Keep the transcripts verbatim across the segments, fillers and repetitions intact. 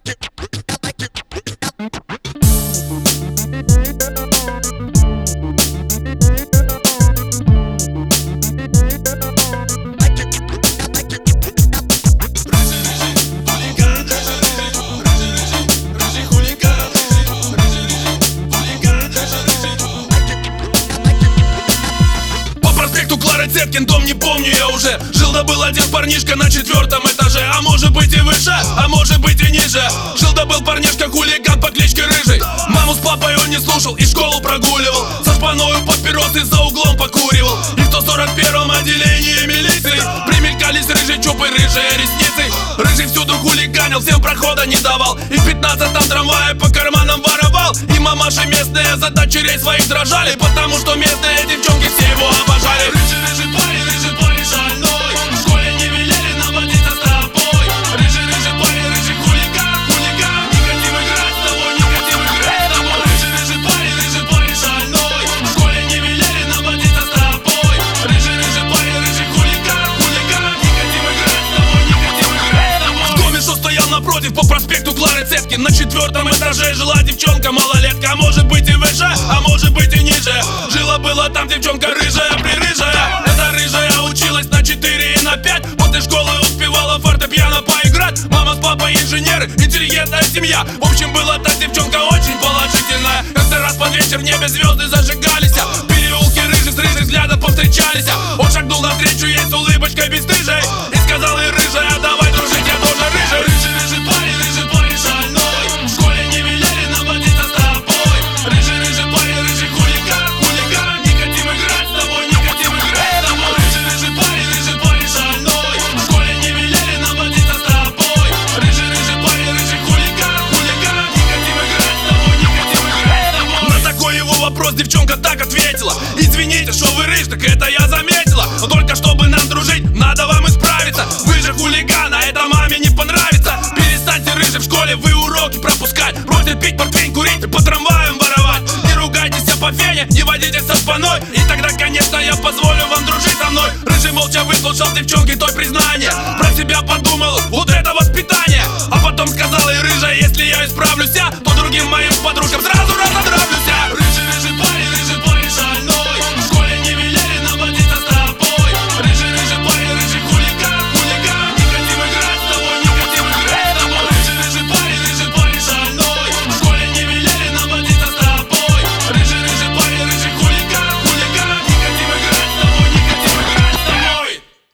Цеткин дом не помню я уже. Жил да был один парнишка на четвертом этаже. А может быть и выше, а может быть и ниже. Жил да был парнишка хулиган по кличке Рыжий. Маму с папой он не слушал и школу прогуливал. Со шпаною папиросы за углом покуривал. И в сто сорок первом отделении милиции примелькались рыжие чупы, рыжие ресницы. Рыжий всюду хулиганил, всем прохода не давал. И в пятнадцатом трамвае по карманам воровал. И мамаши местные за дочерей своих дрожали, потому что местные девчонки все его обожали. Рыжий, рыжий парень, рыжий парень шальной. В школе не велели нам водиться с тобой. Рыжий, рыжий парень, рыжий хулиган, хулиган. Не хотим играть с тобой, не хотим играть с тобой. Рыжий, рыжий парень, рыжий парень шальной. В школе не велели нам водиться с тобой. Рыжий, рыжий парень, рыжий хулиган, хулиган. Не хотим играть с тобой, не хотим играть с тобой. В доме, что стоял напротив по проспекту Клары Цеткин, на четвертом этаже жила девчонка малолетка. А может быть и выше, а может быть и ниже. Жила-была там девчонка рыжая, прирыжая. Эта рыжая училась на четыре и на пять. После школы успевала фортепиано поиграть. Мама с папой инженеры, интеллигентная семья. В общем, была та девчонка очень положительная. Как-то раз под вечер в небе звезды зажигались. В переулке рыжий с рыжим взглядом повстречались. Он шагнул навстречу ей с улыбочкой бесстыжей и сказал ей: рыжая, давай дружить, я тоже рыжий. Рыжий, рыжий парень, рыжий парень шальной. В школе не велели нам водиться с тобой. Рыжий, рыжий парень, рыжий хулиган, хулиган. Не хотим играть с тобой, не хотим играть с тобой. Рыжий, рыжий парень, рыжий парень шальной. В школе не велели нам водиться с тобой. Рыжий, рыжий парень, рыжий хулиган, хулиган. Не хотим играть с тобой, не хотим играть с тобой. На такой его вопрос девчонка так ответила: извините, что вы рыж, так это я заметила. Но только чтобы нам дружить, надо вам исправиться. Вы же хулиган, а это маме не понравится. Перестаньте, рыжий, в школе вы уроки пропускать. Бросьте пить портвейн, курить и по трамваям воровать. Не ругайтесь по фене, не водите со шпаной. И тогда, конечно, я позволю вам дружить со мной. Рыжий молча выслушал девчонки той признание. Про себя подумал: вот это воспитание. А потом сказал ей: рыжая, если я исправлюсь, то другим моим подружкам сразу разотравлюсь. Рыжий, рыжий парень, рыжий парень шальной. В школе не велели нам водиться с тобой. Рыжий, рыжий парень, рыжий хулиган, хулиган. Не хотим играть с тобой, не хотим играть с тобой. Рыжий, рыжий парень, рыжий парень шальной. В школе не велели нам водиться с тобой. Рыжий, рыжий парень, рыжий хулиган, хулиган. Не хотим играть с тобой, не хотим играть с тобой.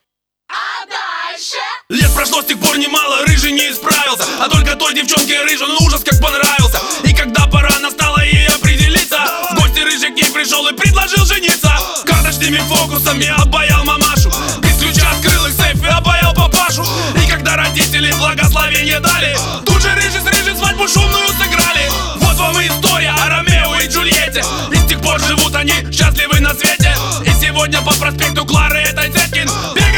А дальше? Лет прошло, с тех пор немало, рыжий не исправился. А только той девчонке рыжий, он ужас как понравился. И когда пора настала ей определиться, в гости рыжий к ней пришел и предложил жениться. Карточными фокусами обаял мамашу, без ключа открыл их сейф и обаял папашу. И когда родители благословение дали, тут же рыжий с рыжей свадьбу шумную сыграли. Вот вам и история о Ромео и Джульетте. И с тех пор живут они счастливы на свете. И сегодня по проспекту Клары этой Цеткин